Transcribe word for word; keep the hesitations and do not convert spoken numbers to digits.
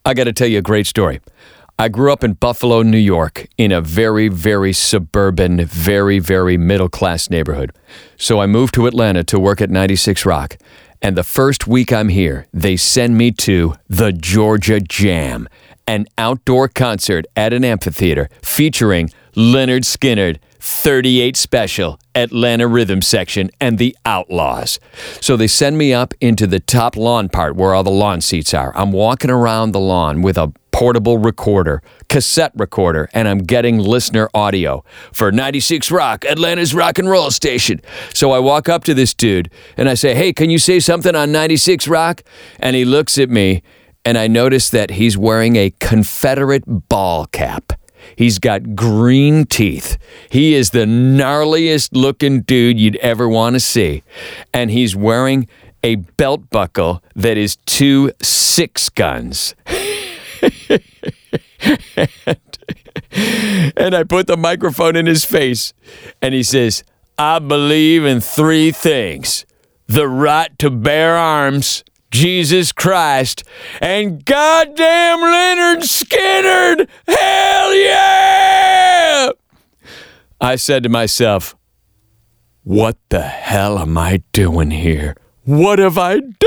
I got to tell you a great story. I grew up in Buffalo, New York, in a very, very suburban, very, very middle-class neighborhood. So I moved to Atlanta to work at ninety-six Rock. And the first week I'm here, they send me to the Georgia Jam, an outdoor concert at an amphitheater featuring Lynyrd Skynyrd, thirty-eight Special, Atlanta Rhythm Section, and the Outlaws. So they send me up into the top lawn part where all the lawn seats are. I'm walking around the lawn with a portable recorder, cassette recorder, and I'm getting listener audio for ninety-six Rock, Atlanta's rock and roll station. So I walk up to this dude and I say, hey, can you say something on ninety-six Rock? And he looks at me and I notice that he's wearing a Confederate ball cap. He's got green teeth. He is the gnarliest looking dude you'd ever want to see. And he's wearing a belt buckle that is two six guns. and, and I put the microphone in his face and he says, I believe in three things: the right to bear arms, Jesus Christ, and goddamn Lynyrd Skynyrd. Hell yeah! I said to myself, what the hell am I doing here? What have I done?